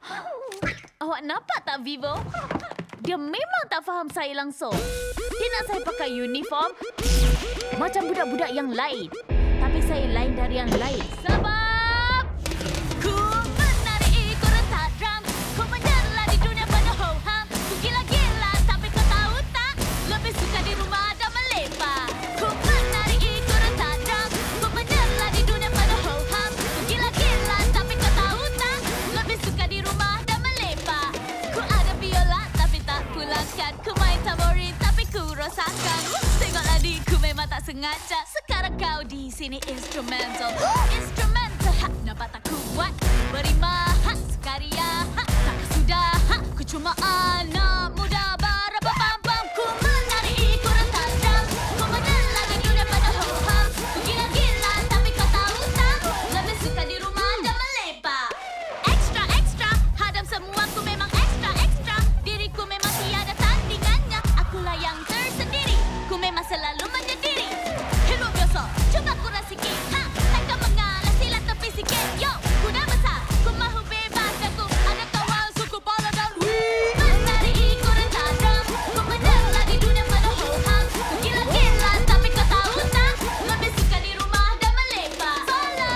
Awak nampak tak, Vivo? Dia memang tak faham saya langsung. Dia nak saya pakai uniform macam budak-budak yang lain. Tapi saya lain dari yang lain. Sebab ku menari ikut rentak drum. Ku menjelah di dunia penuh ho-ham. Ku gila-gila tapi kau tahu tak? Lebih suka di rumah dan melepak. Ku menari ikut rentak drum. Ku menjelah di dunia penuh ho-ham. Ku gila-gila tapi kau tahu tak? Lebih suka di rumah dan melepak. Ku ada biola tapi tak pulangkan. Ku main tamborin tapi ku rosakkan. Tengoklah diku memang tak sengaja. Sekarang kau di sini instrumental. Instrumental, ha, nampak tak kuat. Berima, ha, sukaria, ha, tak sudah, ha. Ku cuma anak muda barabam-bam. Ku menari ikut rentak drum. Ku menjelah di dunia penuh ho-ham. Ku gila-gila tapi kau tahu tak? Lebih suka di rumah dan melepak. Extra, extra, hadam semua ku memang extra, extra. Diriku memang tiada tandingannya. Akulah yang tersendiri. Ku memang selalu menyendiri. Hidup biasa, cuba kurang sikit. Ha, takkan mengalah, sila tepi sikit. Yo, ku dah besar, ku mahu bebas dan ku ada kawan suku pala dan wih. Menari ikut rentak drum. Ku menjelah di dunia penuh ho-ham. Ku gila-gila tapi kau tahu tak? Lebih suka di rumah dan melepak. Solo.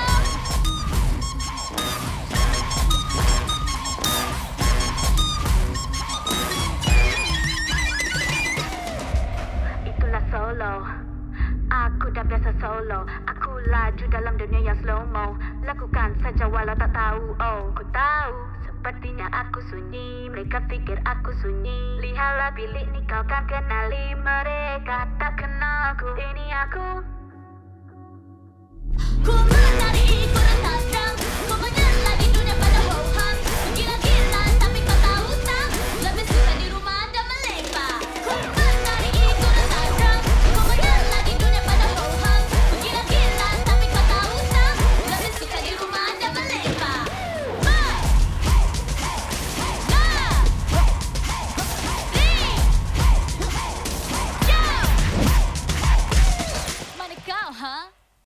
Itulah solo. Aku dah biasa solo. Aku laju dalam dunia yang slow-mo. Lakukan saja walau tak tahu. Oh, ku tahu. Sepertinya aku sunyi. Mereka fikir aku sunyi. Lihatlah bilik ni kau kan kenali. Mereka tak kenal aku. Ini aku. Ku